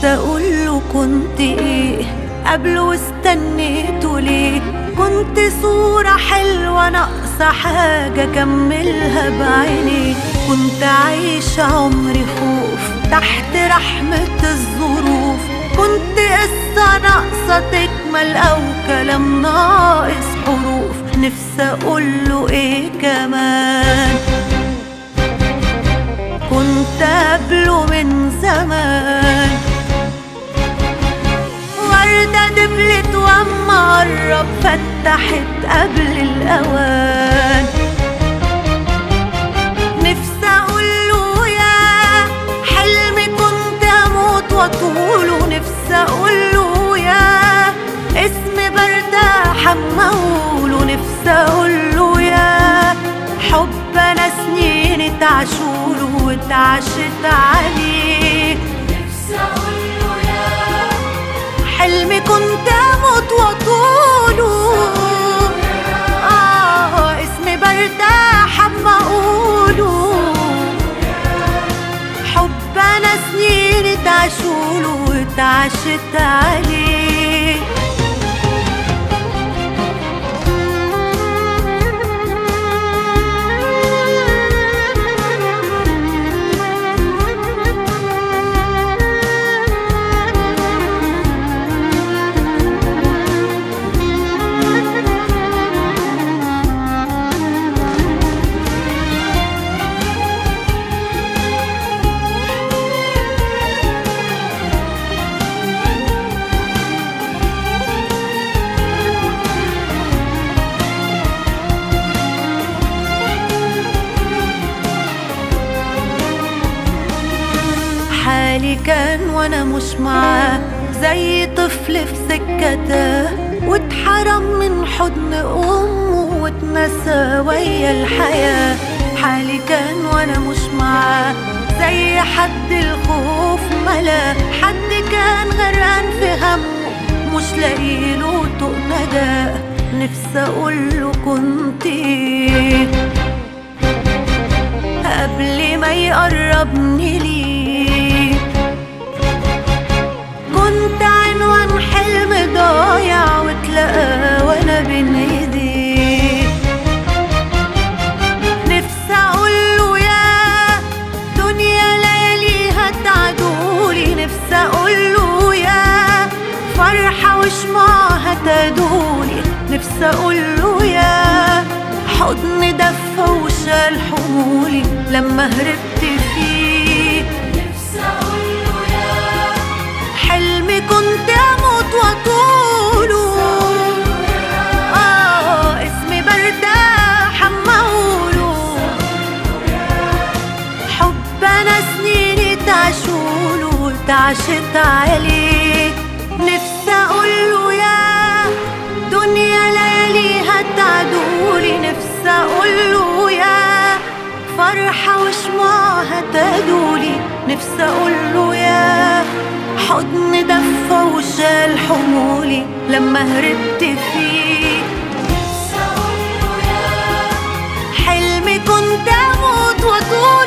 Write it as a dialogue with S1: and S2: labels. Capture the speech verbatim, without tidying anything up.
S1: اقوله كنت ايه قبل واستنيته ليه؟ كنت صورة حلوة ناقصة حاجة كملها بعيني. كنت عايشة عمري خوف تحت رحمة الظروف. كنت قصة ناقصة تكمل أو كلام ناقص حروف. نفسي أقوله إيه كمان؟ كنت قبله من زمان. وردة دبلت واما قرب فتحت قبل الأوان. نفسي أقوله يا حلمي كنت أموت وأطوله. نفسي أقوله يا اسمي برتاح أما أقوله. نفسي أقوله يا حب أنا سنين اتعشوله واتعشت عليه. نفسي أقوله يا حلمي كنت أموت وأطوله. آه اسمي برتاح أما أقوله. حب أنا سنين اتعشوله واتعشت عليه. حالي كان وانا مش معاه زي طفل في سكته. واتحرم من حضن امه واتنسى ويا الحياة. حالي كان وانا مش معاه زي حد الخوف ملا. حد كان غرقان في همه مش لاقيله طوق نجاة. نفسي اقوله كنت ايه قبل ما يقربني ليه. كنت عنوان حلم ضايع واتلقى وانا بين ايديه. نفسي اقوله يا دنيا لياليها تعدولي. نفسي اقوله يا فرحة وشمعها تدولي. نفسي اقوله يا حضن دفى وشال حمولي لما هربت فيه. نفسي اقوله يا حلمي كنت اموت واطوله. اه اسمي برتاح اما اقوله. حب انا سنيني تعشوله وتعشت عليه. نفسي اقوله يا دنيا لياليها تعدولي. نفسي اقوله يا فرحة وشمعها تدولي. نفسي اقوله يا حضن دفى وشال حمولي لما هربت فيه. نفسي اقوله يا حلمي كنت اموت واطول.